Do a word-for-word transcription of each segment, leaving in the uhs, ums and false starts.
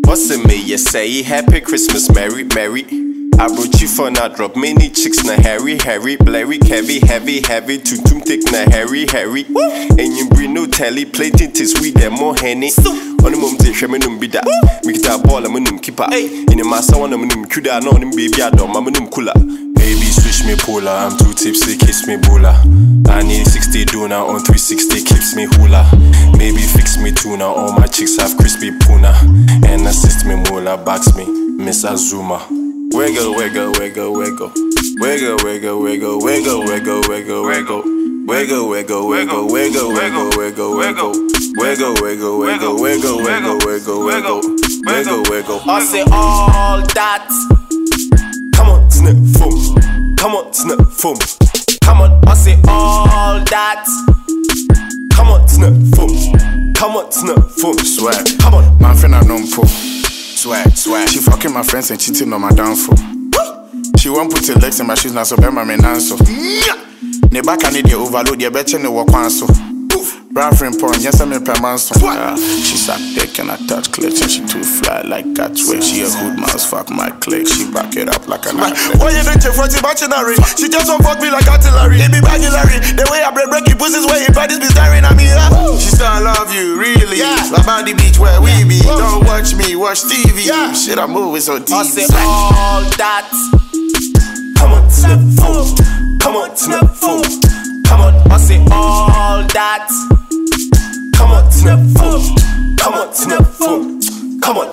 What's it me? You say happy Christmas, Merry, Merry. I brought you for not drop many chicks na Harry, Harry, blurry, heavy, heavy, heavy, too too thick na Harry, Harry. And you bring no telly, plating tis we them more henny. On the moment they shame num bida. We get a ball and num keeper. In the massa one of num kuda, no num baby I don't mamma num cooler. Baby switch me polar, I'm too tipsy, kiss me bula. I need sixty doona on three sixty, keeps me hula. Maybe fix me tuna, all my chicks have crispy puna. And assist me mola, backs me, Miss Azuma. Wiggle, wiggle, wiggle, wiggle. Wiggle, wiggle, wiggle, wiggle, wiggle, wiggle, wiggle. Wiggle, wiggle, wiggle, wiggle, wiggle, wiggle, wiggle. Wiggle, wiggle, wiggle, wiggle, wiggle, wiggle, wiggle. Wiggle, wiggle. I say all that. Come on, snip, foom. Come on, snip, foom. Come on, I say all that. Come on, snip, foom. Come on, snip, foom. Swag. Come on, my friend I don't pull. Swag, swag. She fucking my friends and cheating on my downfall. She won't put her legs in my shoes now, so bear my man answer. Ne back I need the overload, you bet you know what so. Brown friend porn, yes I'm in per man so. uh, She suck dick and I touch clicks and she too fly like catway. She a hood mouse, fuck my click. She back it up like an athlete. Why you doing for the bachelorette? She just won't fuck me like artillery. They be bagulary. The way I break breaky pussies where you bodies be staring at me. Huh? She still love you, really. Yeah. Like on the beach where we be. Don't watch me, watch T V. Yeah. Shit, I'm moving so deep. I say all that. Come on, snap, fool. Come on, snap, fool. Come on, I say all that. Come on, snap, fool. Come on, snap, fool. Come on.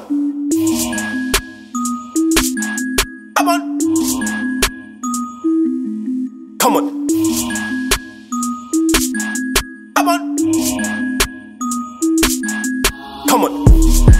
Come on. Come on. Come on. Come on.